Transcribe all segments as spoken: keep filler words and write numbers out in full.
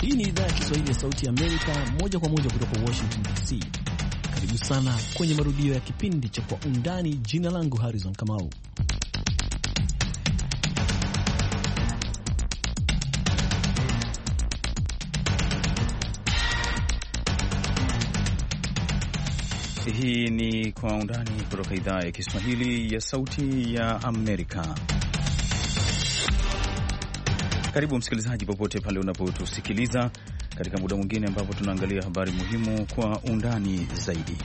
Hii ni idhaa ya Kiswahili ya Sauti ya Amerika, moja kwa moja kutoka Washington D C. Karibu sana kwenye marudio ya kipindi cha Kwa Undani. Jina langu Harrison Kamau. Hii ni Kwa Undani kutoka idhaa ya Kiswahili ya Sauti ya Amerika. Karibu msikilizaji, popote pale unapotusikiliza katika muda mwingine ambapo tunaangalia habari muhimu kwa undani zaidi.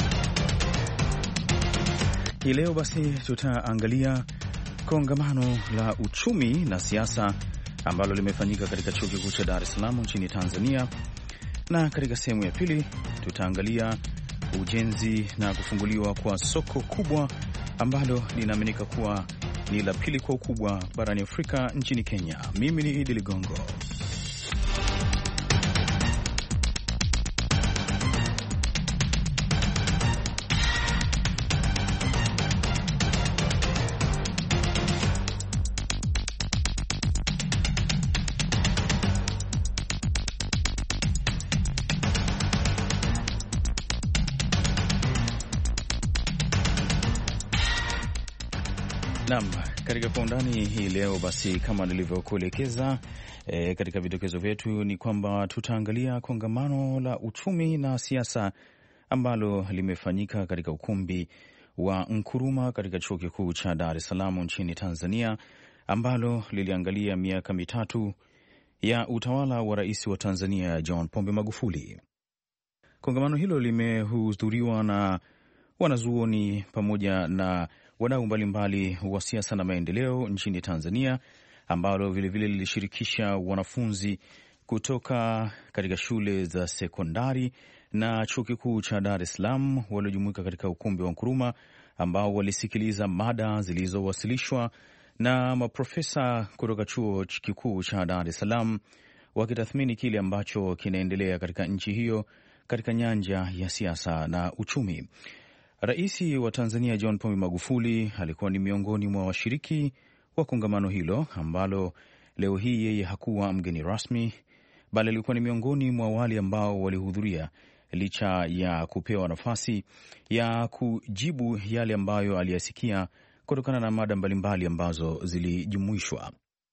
Hii leo basi tutaangalia kongamano la uchumi na siasa ambalo limefanyika katika Chuo Kikuu cha Dar es Salaam nchini Tanzania, na katika sehemu ya pili tutaangalia ujenzi na kufunguliwa kwa soko kubwa ambalo linaaminika kuwa ni la pili kwa ukubwa barani Afrika, nchini Kenya. Mimi ni Idi Ligongo. Naam, katika Kwa Undani hii leo basi, kama nilivyokuelekeza e, katika vidokezo vyetu ni kwamba tutaangalia kongamano la uchumi na siasa ambalo limefanyika katika ukumbi wa Nkuruma katika Chuo Kikuu cha Dar es Salaam nchini Tanzania, ambalo liliangalia miaka mitatu ya utawala wa Rais wa Tanzania John Pombe Magufuli. Kongamano hilo limehudhuriwa na wanazuoni pamoja na wadau mbalimbali wa siasa na maendeleo nchini Tanzania, ambalo vilevile lilishirikisha wanafunzi kutoka katika shule za sekondari na Chuo Kikuu cha Dar es Salaam waliojumuika katika ukumbi wa Nkuruma, ambao walisikiliza mada zilizowasilishwa na maprofesa kutoka Chuo Kikuu cha Dar es Salaam, wakitathmini kile ambacho kinaendelea katika nchi hiyo katika nyanja ya siasa na uchumi. Rais wa Tanzania John Pombe Magufuli alikuwa ni miongoni mwa washiriki wa kongamano hilo, ambalo leo hii yeye hakuwa mgeni rasmi, bali alikuwa ni miongoni mwa wale ambao walihudhuria licha ya kupewa nafasi ya kujibu yale ambayo aliyasikia kutokana na mada mbalimbali ambazo zilijumuishwa.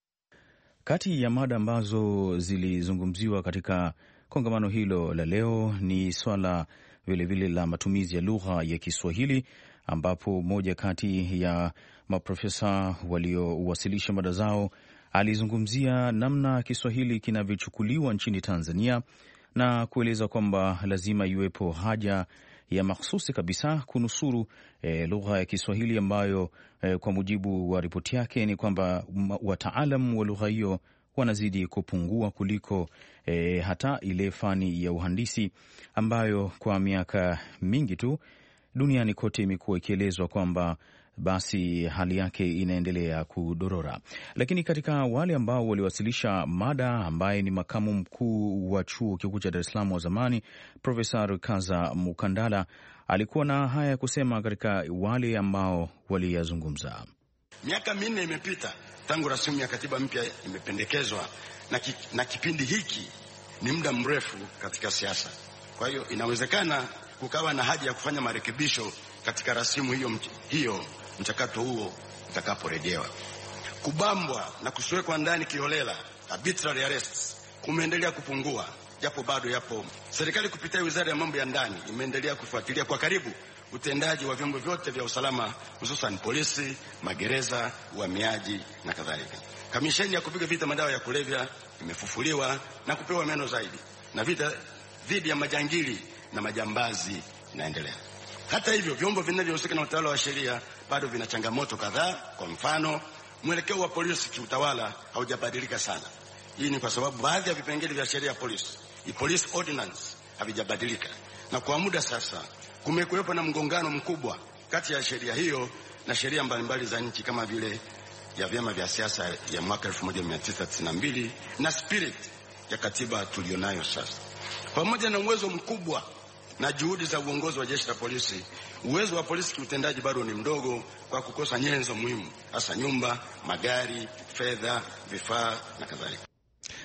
Kati ya mada ambazo zilizungumziwa katika kongamano hilo la leo ni swala vilevile la matumizi ya lugha ya Kiswahili, ambapo moja kati ya maprofesa waliowasilisha mada zao alizungumzia namna Kiswahili kinavyochukuliwa nchini Tanzania na kueleza kwamba lazima iwepo haja ya mahsusi kabisa kunusuru e, lugha ya Kiswahili ambayo e, kwa mujibu wa ripoti yake ni kwamba wataalam wa lugha hiyo wanazidi kupungua kuliko e, hata ile fani ya uhandisi ambayo kwa miaka mingi tu duniani kote imekuwa ikielezwa kwamba basi hali yake inaendelea kudorora. Lakini katika wale ambao waliwasilisha mada, ambaye ni makamu mkuu wa Chuo Kikuu cha Dar es Salaam wa zamani, Profesa Rukaza Mukandala, alikuwa na haya ya kusema katika wale ambao waliyazungumza. Miaka minne imepita tangu rasimu ya katiba mpya imependekezwa, na, ki, na kipindi hiki ni muda mrefu katika siasa. Kwa hiyo inawezekana kukawa na haja ya kufanya marekebisho katika rasimu hiyo, hiyo mchakato huo utakaporejewa. Kubambwa na kusiwekwa ndani kiholela, arbitrary arrests, kumeendelea kupungua, japo bado yapo. Serikali kupitia Wizara ya Mambo ya Ndani imeendelea kufuatilia kwa karibu utendaji wa vyombo vyote vya usalama, hususan polisi, magereza, uhamiaji na kadhalika. Kamisheni ya kupiga vita madawa ya kulevya imefufuliwa na kupewa meno zaidi, na vita dhidi ya majangili na majambazi inaendelea. Hata hivyo, vyombo vinavyohusika na utawala wa sheria bado vina changamoto kadhaa. Kwa mfano, mwelekeo wa polisi kiutawala haujabadilika sana. Hii ni kwa sababu baadhi ya vipengele vya sheria ya polisi, i police ordinance, havijabadilika, na kwa muda sasa kumekuwepo na mgongano mkubwa kati ya sheria hiyo na sheria mbalimbali za nchi kama vile ya vyama vya siasa ya mwaka elfu moja mia tisa tisini na mbili na spirit ya katiba tulionayo sasa. Pamoja na uwezo mkubwa na juhudi za uongozi wa jeshi la polisi, uwezo wa polisi kiutendaji bado ni mdogo kwa kukosa nyenzo muhimu, hasa nyumba, magari, fedha, vifaa na kadhalika.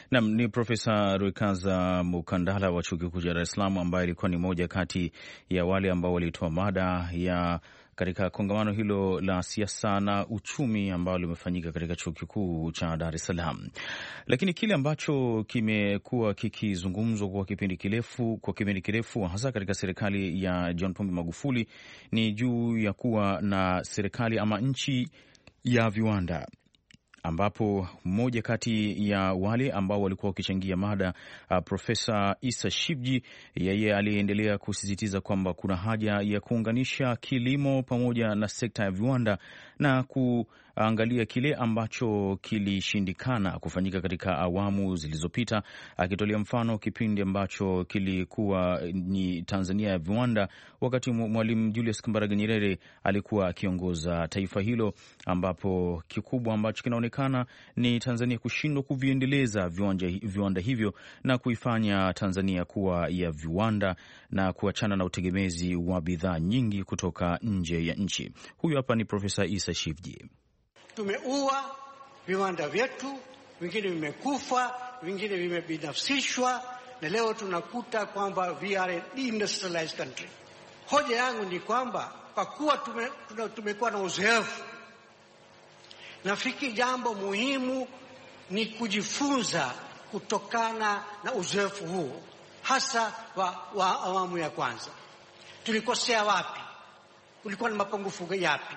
Naam, ni Profesa Rwekaza Mukandala wa Chuo Kikuu cha Dar es Salaam, ambaye ilikuwa ni moja kati ya wale ambao walitoa mada ya katika kongamano hilo la siasa na uchumi ambalo limefanyika katika Chuo Kikuu cha Dar es Salaam. Lakini kile ambacho kimekuwa kikizungumzwa kwa kipindi kirefu kwa kipindi kirefu hasa katika serikali ya John Pombe Magufuli ni juu ya kuwa na serikali ama nchi ya viwanda, ambapo mmoja kati ya wale ambao walikuwa wakichangia mada uh, Profesa Issa Shivji, yeye aliendelea kusisitiza kwamba kuna haja ya kuunganisha kilimo pamoja na sekta ya viwanda na kuangalia kile ambacho kilishindikana kufanyika katika awamu zilizopita, akitolea mfano kipindi ambacho kilikuwa ni Tanzania ya viwanda wakati Mwalimu Julius Kambarage Nyerere alikuwa akiongoza taifa hilo, ambapo kikubwa ambacho kinaonekana ni Tanzania kushindwa kuviendeleza viwanda, viwanda hivyo na kuifanya Tanzania kuwa ya viwanda na kuachana na utegemezi wa bidhaa nyingi kutoka nje ya nchi. Huyu hapa ni Profesa Issa Shivji. Tumeua viwanda vyetu, vingine vimekufa, vingine vimebinafsishwa, na leo tunakuta kwamba we are an industrialized country. Hoja yangu ni kwamba kwa kuwa tume, tumekuwa na uzoefu, nafikiri jambo muhimu ni kujifunza kutokana na uzoefu huu, hasa wa, wa awamu ya kwanza. Tulikosea wapi? Kulikuwa na mapungufu yapi?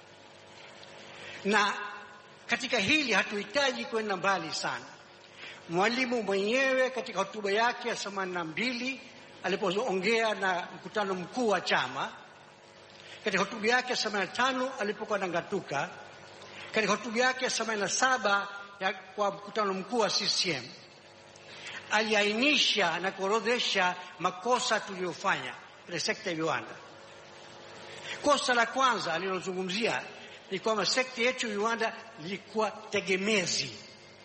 Na katika hili hatuhitaji kwenda mbali sana. Mwalimu mwenyewe katika hotuba yake ya themanini na mbili alipoongea na mkutano mkuu wa chama, katika hotuba yake ya themanini na tano alipokuwa anangatuka, katika hotuba yake ya themanini na saba ya kwa mkutano mkuu wa C C M, aliainisha na kuorodhesha makosa tuliyofanya katika sekta ya viwanda. Kosa la kwanza alilozungumzia ni kwamba sekta yetu ya viwanda ilikuwa tegemezi,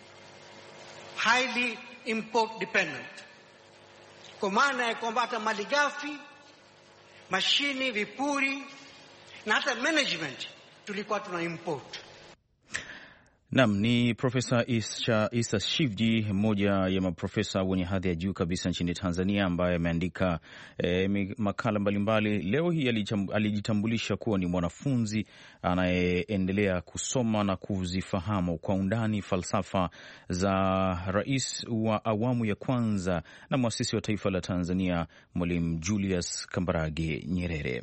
highly import dependent, kwa maana ya kwamba hata malighafi, mashini, vipuri na hata management tulikuwa tuna import. Naam, ni Profesa Issa Shivji, mmoja ya maprofesa wenye hadhi ya juu kabisa nchini Tanzania, ambaye ameandika eh, makala mbalimbali. Leo hii alijitambulisha kuwa ni mwanafunzi anayeendelea kusoma na kuzifahamu kwa undani falsafa za rais wa awamu ya kwanza na mwasisi wa taifa la Tanzania, Mwalimu Julius Kambarage Nyerere.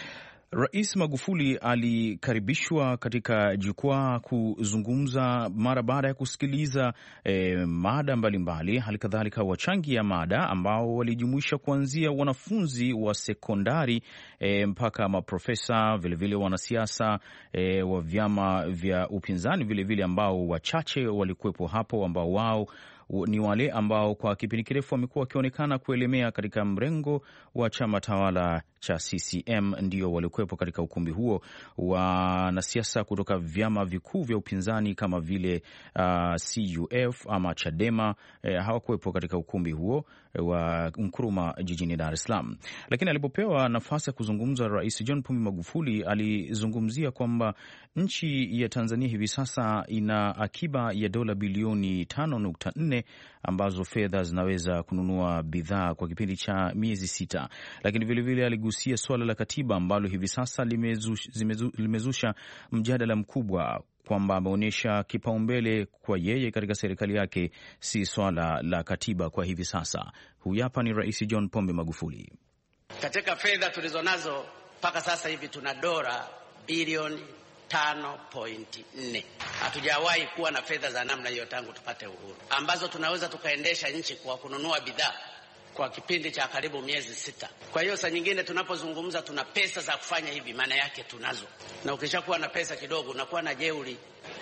Rais Magufuli alikaribishwa katika jukwaa kuzungumza mara baada ya kusikiliza eh, mada mbalimbali, halikadhalika wachangia mada ambao walijumuisha kuanzia wanafunzi wa sekondari eh, mpaka maprofesa, vilevile wanasiasa eh, wa vyama vya upinzani, vilevile ambao wachache walikuwepo hapo, ambao wao ni wale ambao kwa kipindi kirefu wamekuwa wakionekana kuelemea katika mrengo wa chama tawala cha C C M, ndio walikuwepo katika ukumbi huo. Wanasiasa kutoka vyama vikuu vya upinzani kama vile uh, C U F ama Chadema eh, hawakuwepo katika ukumbi huo wa Nkrumah jijini Dar es Salaam. Lakini alipopewa nafasi ya kuzungumza, Rais John Pombe Magufuli alizungumzia kwamba nchi ya Tanzania hivi sasa ina akiba ya dola bilioni tano nukta nne ambazo fedha zinaweza kununua bidhaa kwa kipindi cha miezi sita. Lakini vilevile aligusia suala la katiba ambalo hivi sasa limezusha, limezusha mjadala mkubwa, kwamba ameonyesha kipaumbele kwa yeye katika serikali yake si swala la katiba kwa hivi sasa. Huyu hapa ni Rais John Pombe Magufuli. Katika fedha tulizonazo mpaka sasa hivi tuna dola bilioni tano nukta nne. Hatujawahi kuwa na fedha za namna hiyo tangu tupate uhuru, ambazo tunaweza tukaendesha nchi kwa kununua bidhaa kwa kipindi cha karibu miezi sita. Kwa hiyo saa nyingine tunapozungumza tuna pesa za kufanya hivi, maana yake tunazo. Na ukishakuwa na pesa kidogo unakuwa na jeuri.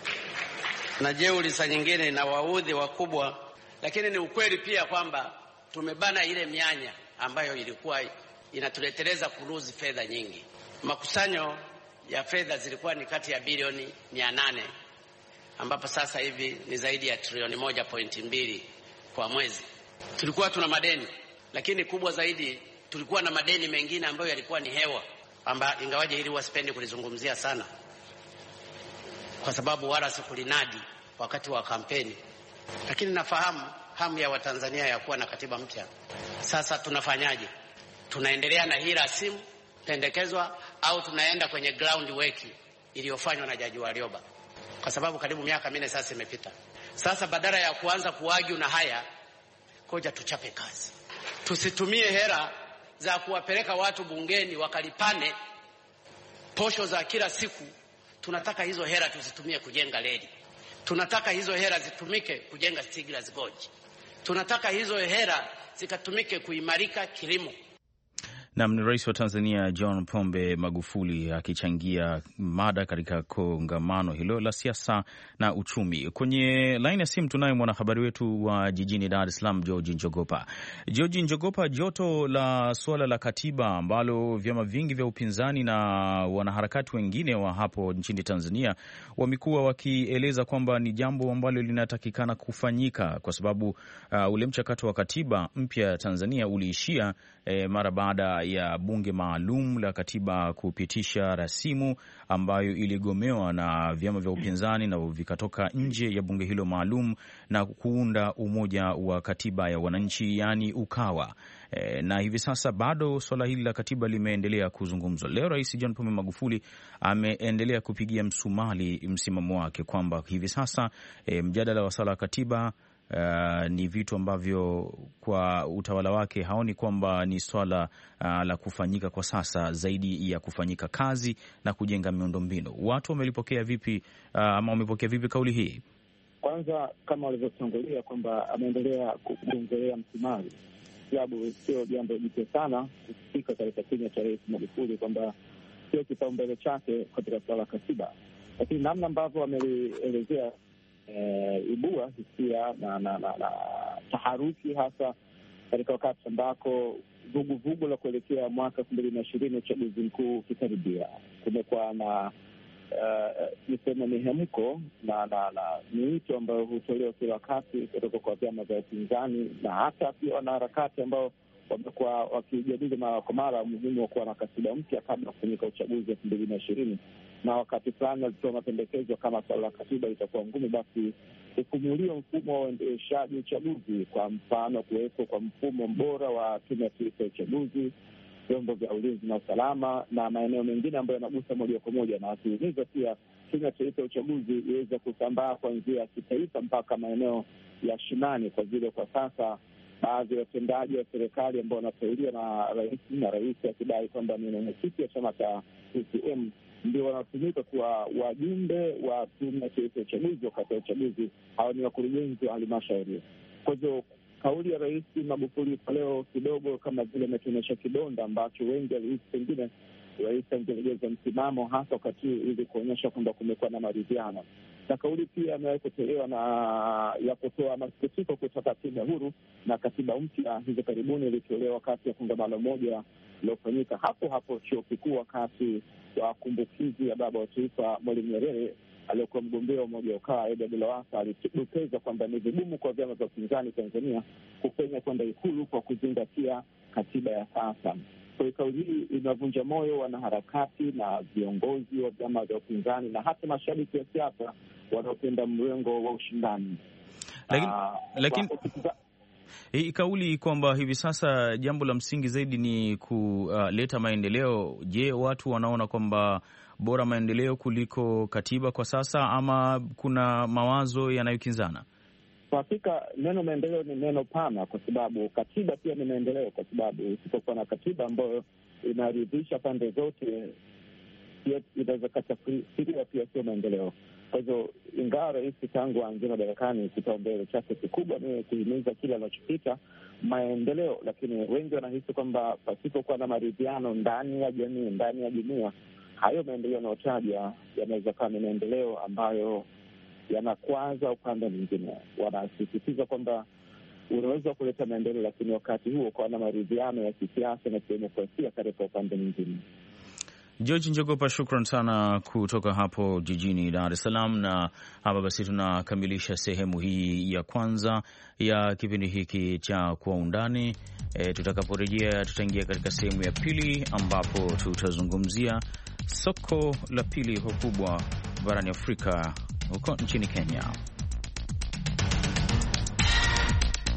Na jeuri saa nyingine na waudhi wakubwa, lakini ni ukweli pia kwamba tumebana ile mianya ambayo ilikuwa inatuleteleza kuruzi fedha nyingi. Makusanyo ya fedha zilikuwa ni kati ya bilioni mia nane, ambapo sasa hivi ni zaidi ya trilioni moja pointi mbili kwa mwezi. Tulikuwa tuna madeni, lakini kubwa zaidi tulikuwa na madeni mengine ambayo yalikuwa ni hewa, amba ingawaje hili wasipendi kulizungumzia sana kwa sababu wala sikulinadi wakati wa kampeni, lakini nafahamu hamu ya Watanzania ya kuwa na katiba mpya. Sasa tunafanyaje? Tunaendelea na hii rasimu pendekezwa au tunaenda kwenye ground work iliyofanywa na Jaji Warioba? Kwa sababu karibu miaka minne sasa imepita. Sasa badala ya kuanza kuargue na haya, koja tuchape kazi. Tusitumie hera za kuwapeleka watu bungeni wakalipane posho za kila siku. Tunataka hizo hera tuzitumie kujenga reli. Tunataka hizo hera zitumike kujenga Stiegler's Gorge. Tunataka hizo hera zikatumike kuimarika kilimo. Nam ni Rais wa Tanzania John Pombe Magufuli akichangia mada katika kongamano hilo la siasa na uchumi. Kwenye laini ya simu tunaye mwanahabari wetu wa jijini Dar es Salaam, George Njogopa. George Njogopa, joto la suala la katiba ambalo vyama vingi vya upinzani na wanaharakati wengine wa hapo nchini Tanzania wamekuwa wakieleza kwamba ni jambo ambalo linatakikana kufanyika kwa sababu uh, ule mchakato wa katiba mpya ya Tanzania uliishia eh, mara baada ya bunge maalum la katiba kupitisha rasimu ambayo iligomewa na vyama vya upinzani na vikatoka nje ya bunge hilo maalum na kuunda umoja wa katiba ya wananchi, yani Ukawa. E, na hivi sasa bado swala hili la katiba limeendelea kuzungumzwa. Leo Rais John Pombe Magufuli ameendelea kupigia msumali msimamo wake kwamba hivi sasa e, mjadala wa swala la katiba Uh, ni vitu ambavyo kwa utawala wake haoni kwamba ni swala uh, la kufanyika kwa sasa, zaidi ya kufanyika kazi na kujenga miundombinu. Watu wamelipokea vipi uh, ama wamepokea vipi kauli hii? Kwanza, kama walivyotangulia kwamba ameendelea kuongelea msimamo, sababu sio jambo jipya sana kusikika katika kinywa cha Rais Magufuli kwamba sio kipaumbele chake katika swala la katiba, lakini namna ambavyo wameelezea E, ibua hisia na, na, na, na taharuki, hasa katika wakati ambako vuguvugu la kuelekea mwaka elfu mbili na ishirini uchaguzi mkuu ukikaribia. Kumekuwa na niseme uh, mihemko na na na miito ambayo hutolewa kila wakati kutoka kwa vyama vya upinzani na hata pia wanaharakati ambao wamekuwa wakijadili mara kwa mara umuhimu wa kuwa na katiba mpya kabla ya kufanyika uchaguzi elfu mbili na ishirini. Na wakati fulani walitoa mapendekezo kama swala la katiba itakuwa ngumu, basi kufumuliwa mfumo wa uendeshaji uchaguzi, kwa mfano kuwepo kwa mfumo bora wa tume ya taifa ya uchaguzi, vyombo vya ulinzi na usalama na maeneo mengine ambayo yanagusa moja kwa moja, na wakihimiza pia tume ya taifa ya uchaguzi iweze kusambaa kwa njia ya kitaifa mpaka maeneo ya shinani, kwa vile kwa sasa baadhi ya watendaji wa serikali ambao wanateuliwa na rais na rais akidai kwamba ni mwenyekiti wa chama cha C C M ndio wanatumika kuwa wajumbe wa tume ya taifa ya uchaguzi wakati wa uchaguzi. Hawa ni wakurugenzi wa halmashauri. Kwa hivyo kauli ya Rais Magufuli kwa leo kidogo kama vile ametuonyesha kidonda ambacho wengi walihisi pengine rais angelegeza msimamo hasa wakati ili kuonyesha kwamba kumekuwa na maridhiano. Na kauli pia amewahi kutolewa na ya kutoa masikitiko kutaka tume huru na katiba mpya hizo karibuni ilitolewa wakati ya kongamano moja lilofanyika hapo hapo chuo kikuu wakati wa kumbukizi ya baba wa taifa Mwalimu Nyerere aliyokuwa mgombea wa umoja wa Ukawa Edward Lowassa. Alidokeza kwamba ni vigumu kwa vyama vya upinzani Tanzania kupenya kwenda Ikulu kwa kuzingatia katiba ya sasa. Kwa hiyo kauli hii inavunja moyo wanaharakati na viongozi wa vyama vya upinzani na hata mashabiki wa siasa wanaopenda mrengo wa ushindani. Lakini, uh, lakini... hii kauli kwamba hivi sasa jambo la msingi zaidi ni kuleta uh, maendeleo. Je, watu wanaona kwamba bora maendeleo kuliko katiba kwa sasa, ama kuna mawazo yanayokinzana? Kwa hakika neno maendeleo ni neno pana, kwa sababu katiba pia ni maendeleo, kwa sababu usipokuwa na katiba ambayo inaridhisha pande zote inaweza katafsiriwa pia sio maendeleo. Kwa hivyo ingawa rais tangu aanzie madarakani kipaumbele chake kikubwa ni kuhimiza kile anachopita maendeleo, lakini wengi wanahisi kwamba pasipokuwa na maridhiano ndani ya jamii, ndani ya jumuiya, hayo maendeleo yanayotaja yanaweza kuwa ni maendeleo ambayo yanakwaza upande mwingine. Wanasisitiza kwamba unaweza kuleta maendeleo, lakini wakati huo kwa na maridhiano ya kisiasa na kidemokrasia katika upande mwingine. George Njogopa, shukran sana kutoka hapo jijini Dar es Salaam. Na hapa basi tunakamilisha sehemu hii ya kwanza ya kipindi hiki cha Kwa Undani. E, tutakaporejea tutaingia katika sehemu ya pili ambapo tutazungumzia soko la pili kwa kubwa barani Afrika huko nchini Kenya.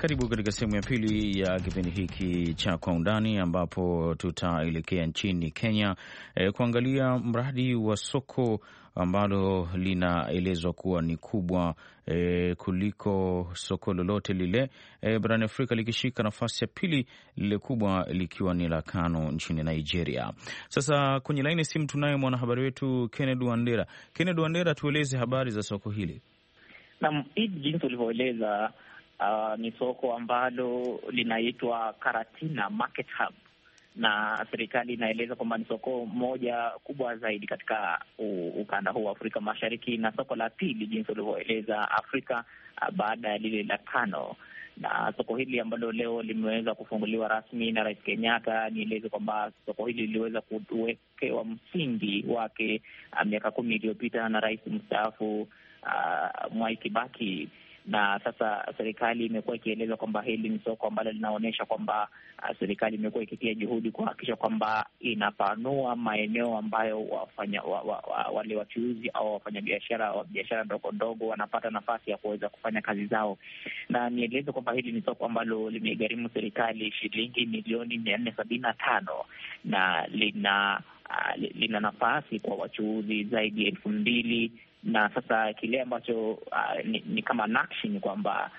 Karibu katika sehemu ya pili ya kipindi hiki cha Kwa Undani, ambapo tutaelekea nchini Kenya eh, kuangalia mradi wa soko ambalo linaelezwa kuwa ni kubwa eh, kuliko soko lolote lile eh, barani Afrika, likishika nafasi ya pili, lile kubwa likiwa ni la Kano nchini Nigeria. Sasa kwenye laini simu tunaye mwanahabari wetu Kennedy Wandera. Kennedy Wandera, tueleze habari za soko hili. Naam, hili jinsi ulivyoeleza, uh, ni soko ambalo linaitwa Karatina Market Hub, na serikali inaeleza kwamba ni soko moja kubwa zaidi katika ukanda huu wa Afrika Mashariki, na soko la pili jinsi ulivyoeleza Afrika, uh, baada ya lile la Kano. Na soko hili ambalo leo limeweza kufunguliwa rasmi na Rais Kenyatta, nieleze kwamba soko hili liliweza kuwekewa msingi wake uh, miaka kumi iliyopita na Rais mstaafu uh, Mwai Kibaki, na sasa serikali imekuwa ikieleza kwamba hili ni soko ambalo linaonyesha kwamba uh, serikali imekuwa ikitia juhudi kuhakikisha kwamba inapanua maeneo ambayo wafanya wa, wa, wa, wale wachuuzi au wafanyabiashara wa biashara ndogo ndogo wanapata nafasi ya kuweza kufanya kazi zao. Na nieleze kwamba hili ni soko ambalo limegharimu serikali shilingi milioni mia nne sabini na tano na lina uh, lina nafasi kwa wachuuzi zaidi ya elfu mbili. Na sasa kile ambacho uh, ni, ni kama nakshi ni kwamba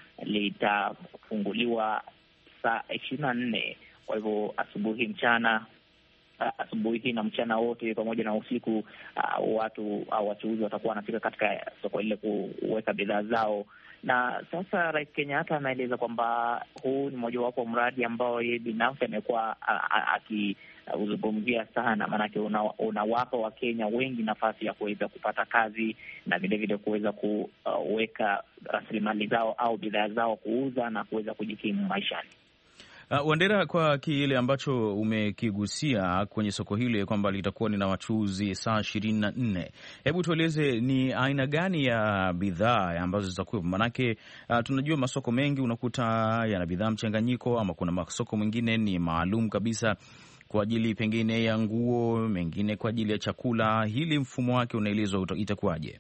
litafunguliwa saa ishirini na nne. Kwa hivyo asubuhi, mchana, uh, asubuhi na mchana wote pamoja na usiku, uh, watu au uh, wachuuzi watakuwa wanafika katika soko lile kuweka bidhaa zao. Na sasa Rais Kenyatta anaeleza kwamba huu ni mojawapo mradi ambao yeye binafsi amekuwa akiuzungumzia sana, maanake unawapa una Wakenya wengi nafasi ya kuweza kupata kazi na vilevile kuweza kuweka rasilimali zao au bidhaa zao kuuza na kuweza kujikimu maishani. Uh, Wandera, kwa kile ambacho umekigusia kwenye soko hili kwamba litakuwa ni na wachuuzi saa ishirini na nne, hebu tueleze ni aina gani ya bidhaa ambazo zitakuwepo? Manake uh, tunajua masoko mengi unakuta yana bidhaa mchanganyiko, ama kuna masoko mengine ni maalum kabisa kwa ajili pengine ya nguo, mengine kwa ajili ya chakula. Hili mfumo wake unaelezwa itakuwaje?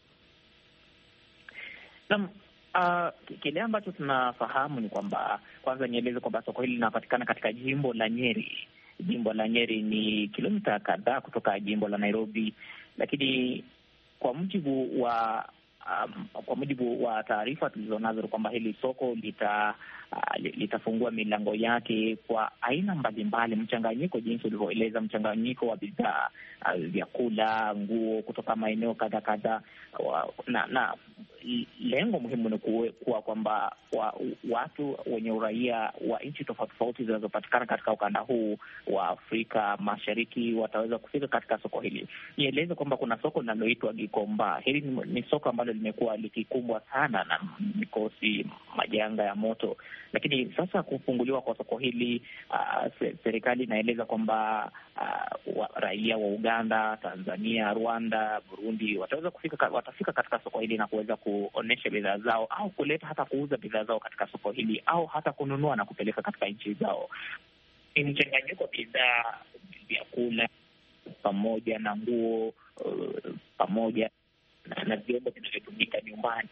Naam. Uh, kile ambacho tunafahamu ni kwamba, kwanza nieleze kwamba soko hili linapatikana katika jimbo la Nyeri. Jimbo la Nyeri ni kilomita kadhaa kutoka jimbo la Nairobi, lakini kwa mujibu wa um, kwa mujibu wa taarifa tulizonazo kwamba hili soko lita uh, litafungua milango yake kwa aina mbalimbali, mchanganyiko, jinsi ulivyoeleza, mchanganyiko wa bidhaa, uh, vyakula, nguo kutoka maeneo kadha kadha, na na lengo muhimu ni kuwa kwamba wa, watu wenye uraia wa nchi tofauti tofauti zinazopatikana katika ukanda huu wa Afrika Mashariki wataweza kufika katika soko hili. Nieleze kwamba kuna soko linaloitwa Gikomba. Hili ni, ni soko ambalo limekuwa likikumbwa sana na mikosi, majanga ya moto, lakini sasa kufunguliwa kwa soko hili, uh, serikali inaeleza kwamba uh, wa, raia wa Uganda, Tanzania, Rwanda, Burundi wataweza kufika, watafika katika soko hili na kuweza kuonesha bidhaa zao au kuleta hata kuuza bidhaa zao katika soko hili au hata kununua na kupeleka katika nchi zao. Ni mchanganyiko wa bidhaa, vyakula pamoja na nguo, uh, pamoja na, na vyombo vinavyotumika nyumbani.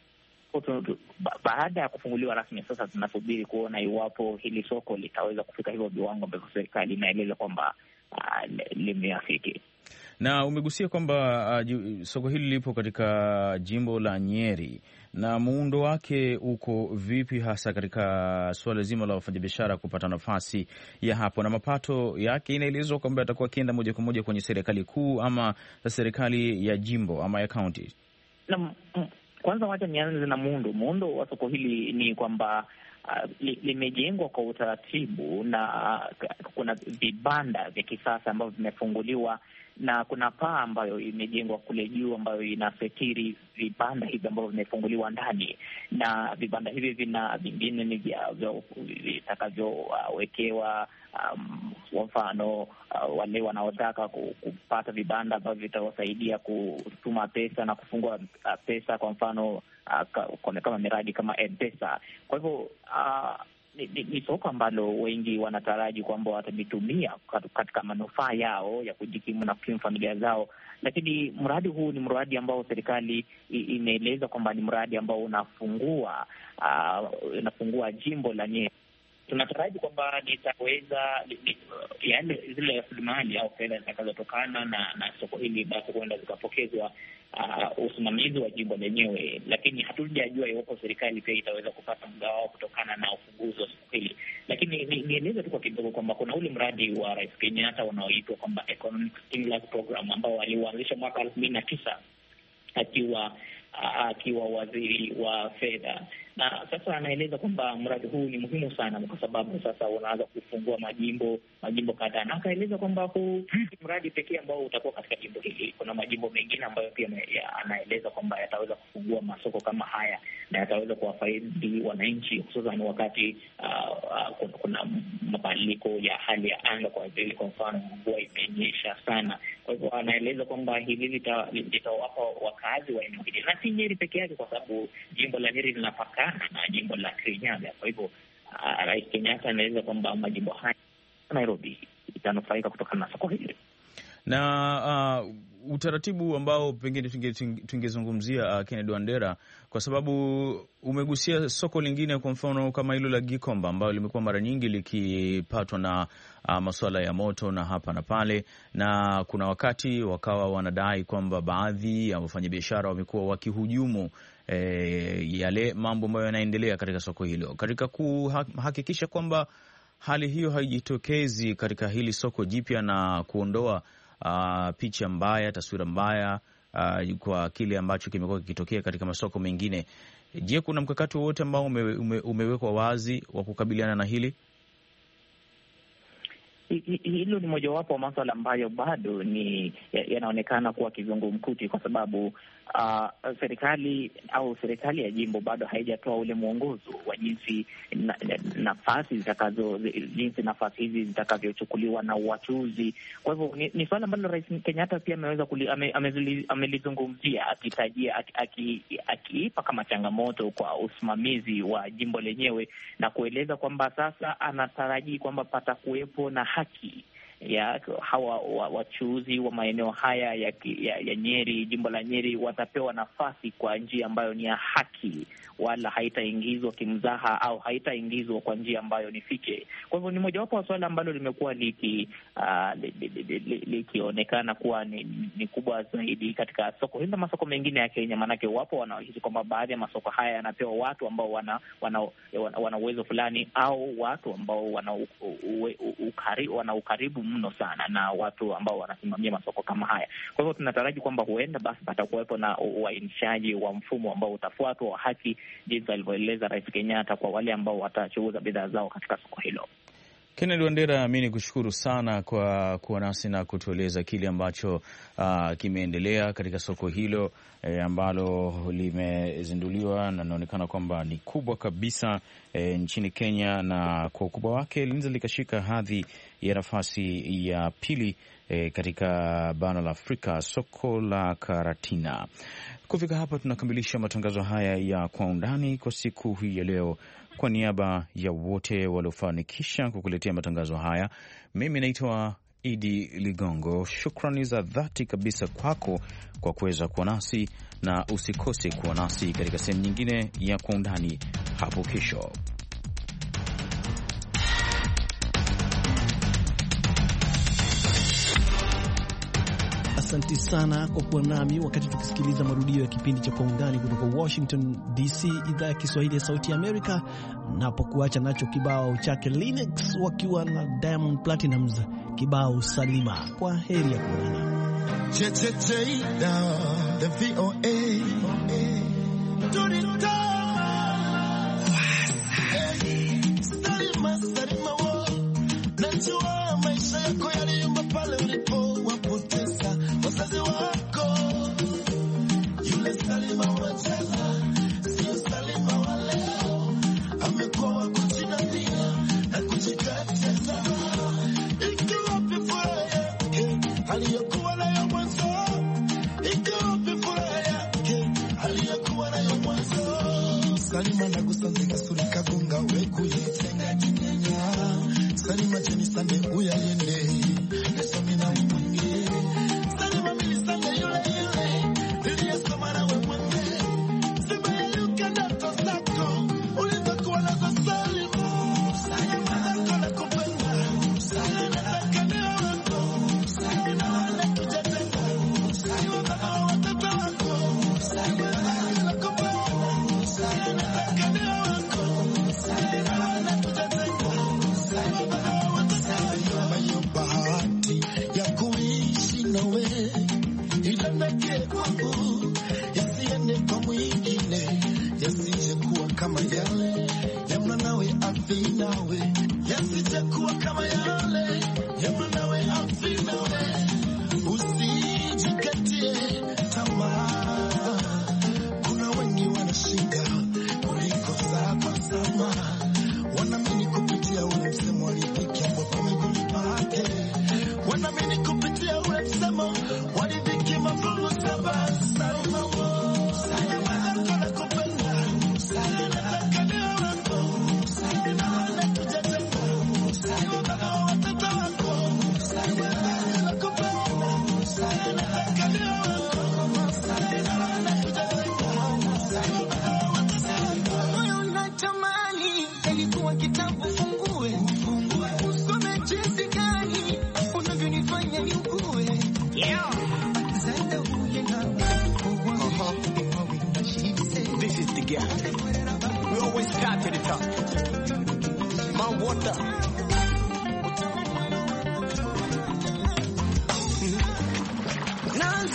Ba- baada ya kufunguliwa rasmi, sasa tunasubiri kuona iwapo hili soko litaweza kufika hivyo viwango ambavyo serikali inaeleza kwamba uh, limeafiki. Na umegusia kwamba uh, soko hili lipo katika jimbo la Nyeri, na muundo wake uko vipi hasa katika suala zima la wafanyabiashara kupata nafasi ya hapo, na mapato yake inaelezwa kwamba yatakuwa kienda moja kwa moja kwenye serikali kuu ama serikali ya jimbo ama ya kaunti? Na kwanza wacha nianze na muundo. Muundo wa soko hili ni kwamba uh, limejengwa kwa utaratibu, na uh, kuna vibanda vya kisasa ambavyo vimefunguliwa, na kuna paa ambayo imejengwa kule juu ambayo inasetiri vibanda hivi ambavyo vimefunguliwa ndani, na vibanda hivi vina vingine ni vya vitakavyowekewa um, kwa mfano uh, wale wanaotaka kupata vibanda ambavyo vitawasaidia kutuma pesa na kufungua uh, pesa, kwa mfano uh, kama miradi kama M-Pesa. Kwa hivyo uh, Ni, ni, ni soko ambalo wengi wanataraji kwamba watalitumia katika manufaa yao ya kujikimu na kukimu familia zao. Lakini mradi huu ni mradi ambao serikali imeeleza kwamba ni mradi ambao unafungua uh, unafungua jimbo la Nyeri tunataraji kwamba litaweza yale zile rasilimali au fedha zitakazotokana na, na soko hili basi huenda zikapokezwa uh, usimamizi wa jimbo lenyewe, lakini hatujajua iwapo serikali pia itaweza kupata mgao kutokana na ufunguzi wa soko hili. Lakini nieleze ni tu kwa kidogo kwamba kuna ule mradi wa Rais Kenyatta unaoitwa kwamba Economic Stimulus Program ambao aliuanzisha mwaka elfu mbili na tisa akiwa akiwa waziri wa fedha, na sasa anaeleza kwamba mradi huu ni muhimu sana kwa sababu sasa unaanza kufungua majimbo majimbo kadhaa, na akaeleza kwamba huu mradi pekee ambao utakuwa katika jimbo hili. Kuna majimbo mengine ambayo pia ya, anaeleza kwamba yataweza kufungua masoko kama haya na yataweza kuwafaidi wananchi, hususan wakati uh, uh, kuna mabadiliko ya hali ya anga, kwa vile kwa mfano mvua imenyesha sana. Kwa hivyo anaeleza kwamba hili litawapa wakazi wa eneo hili, na si Nyeri peke yake, kwa sababu jimbo la Nyeri linapakana na jimbo la Kirinyaga. Kwa hivyo uh, Rais Kenyatta anaeleza kwamba majimbo haya Nairobi itanufaika kutokana na soko hili. Na uh, utaratibu ambao pengine tungezungumzia uh, Kennedy Wandera, kwa sababu umegusia soko lingine, kwa mfano kama hilo la Gikomba ambalo limekuwa mara nyingi likipatwa na uh, masuala ya moto na hapa na pale, na kuna wakati wakawa wanadai kwamba baadhi ya wafanyabiashara wamekuwa wakihujumu eh, yale mambo ambayo yanaendelea katika soko hilo. Katika kuhakikisha kwamba hali hiyo haijitokezi katika hili soko jipya na kuondoa uh, picha mbaya, taswira mbaya uh, kwa kile ambacho kimekuwa kikitokea katika masoko mengine, je, kuna mkakati wowote ambao ume, ume, umewekwa wazi wa kukabiliana na hili? Hilo ni mojawapo wa masuala ambayo bado ni yanaonekana kuwa kizungumkuti, kwa sababu uh, serikali au serikali ya jimbo bado haijatoa ule mwongozo wa jinsi na, nafasi zitakazo jinsi nafasi hizi zitakavyochukuliwa na wachuuzi. Kwa hivyo ni, ni swala ambalo Rais Kenyatta pia ameweza amelizungumzia, akitajia akiipa aki, kama changamoto kwa usimamizi wa jimbo lenyewe, na kueleza kwamba sasa anatarajia kwamba patakuwepo na haki ya hawa wachuuzi wa maeneo haya ya, ya, ya Nyeri, jimbo la Nyeri, watapewa nafasi kwa njia ambayo ni ya haki, wala haitaingizwa kimzaha au haitaingizwa kwa njia ambayo ni fiche. Kwa hivyo ni mojawapo wa swala ambalo limekuwa liki uh, likionekana li, li, li, kuwa ni, ni kubwa zaidi katika soko hili na masoko mengine ya Kenya, maanake wapo wanaohisi kwamba baadhi ya masoko haya yanapewa watu ambao wana wana, wana, wana uwezo fulani au watu ambao wana ukaribu, wana ukaribu mno sana na watu ambao wanasimamia masoko kama haya. Kwa hivyo tunataraji kwamba huenda basi patakuwepo na uainishaji wa mfumo ambao utafuatwa wa haki, jinsi alivyoeleza Rais Kenyatta kwa wale ambao watachuuza bidhaa zao katika soko hilo. Kennedy Wandera, mimi nikushukuru sana kwa kuwa nasi na kutueleza kile ambacho uh, kimeendelea katika soko hilo eh, ambalo limezinduliwa na inaonekana kwamba ni kubwa kabisa eh, nchini Kenya, na kwa ukubwa wake linaweza likashika hadhi ya nafasi ya pili eh, katika bara la Afrika, soko la Karatina. Kufika hapa tunakamilisha matangazo haya ya Kwa Undani kwa siku hii ya leo. Kwa niaba ya wote waliofanikisha kukuletea matangazo haya, mimi naitwa Idi Ligongo. Shukrani za dhati kabisa kwako kwa kuweza kuwa nasi, na usikose kuwa nasi katika sehemu nyingine ya Kwa Undani hapo kesho. Asante sana kwa kuwa nami wakati tukisikiliza marudio ya kipindi cha Kwa Undani kutoka Washington D C, idhaa ya Kiswahili ya Sauti ya Amerika. Napokuacha nacho kibao chake Linux wakiwa na Diamond Platinumz, kibao Salima. Kwa heri ya kuonana. Salima na kusanzika surika gunga weku yetenga jinyanya Salima jeni sande uya yende Nesomina umunge Salima mili sande yule yule Niliya somara we mwenge Simba ya yuka na tosako Uliza kuwa laza Salima Salima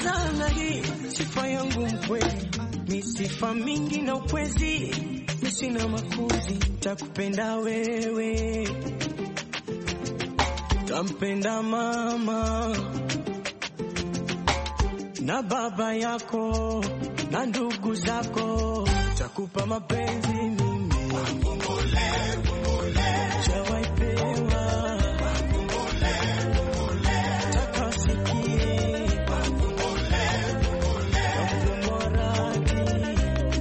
sana hii sifa yangu mkweli, mi sifa mingi na ukwezi, mi sina makuzi, takupenda wewe, tampenda mama na baba yako na ndugu zako, takupa mapenzi mimi wakumbole kumbole chawai pewa wakumbole kumbole takasikie wakumbole kumbole wakumoradi.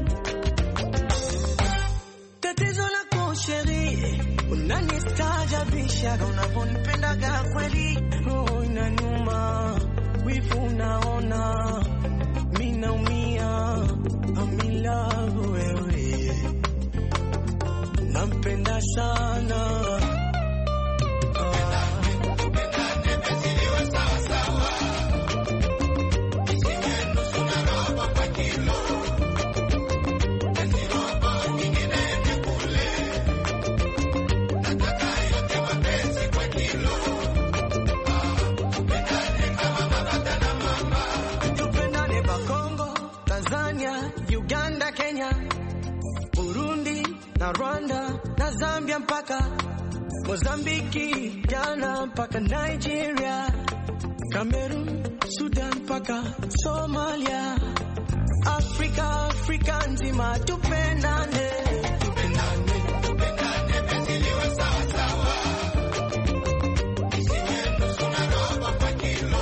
Tatizo lako sheri, unanistaajabisha unavyonipendaga kweli, roho inaniuma, wivu unaona, mimi naumia, amila wewe, nampenda sana. Uganda, Kenya, Burundi, na Rwanda, na Zambia mpaka Mozambiki, Ghana mpaka Nigeria, Cameroon, Sudan mpaka Somalia, Afrika, Afrika nzima tupendane, tupendane, tupendane, beziliwa sawa sawa. Isinyendo suna roba kwa kilo.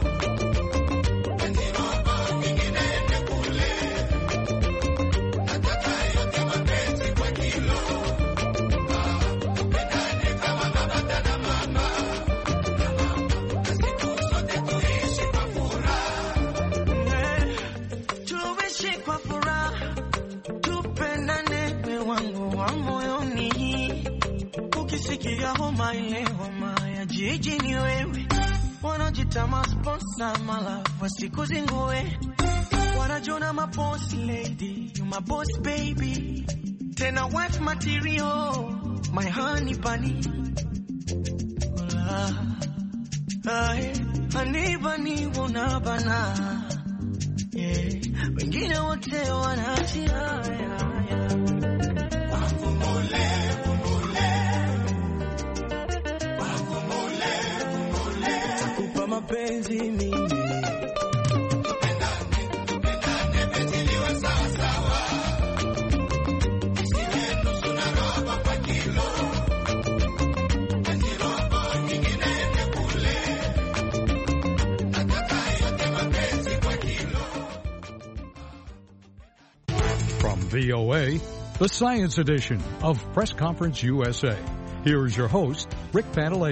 Homa ile homa ya jiji ni wewe, wanajita masponsa malafu siku zingue, wanajona maboss lady, you my boss baby, tena wife material, my honey bunny. Hola, ay, honey bunny wona bana, yeah, wengine wote wanachia, yeah, yeah. Wakumole, mapenzi mimi tupendane, tupendane, beziliwa sawa sawa. Isinyendo suna roba kwa kilo, ezi roba nyingine ende kule, nataka yote mapenzi kwa kilo. From V O A, the Science Edition of Press Conference U S A. Here's your host, Rick Panteley.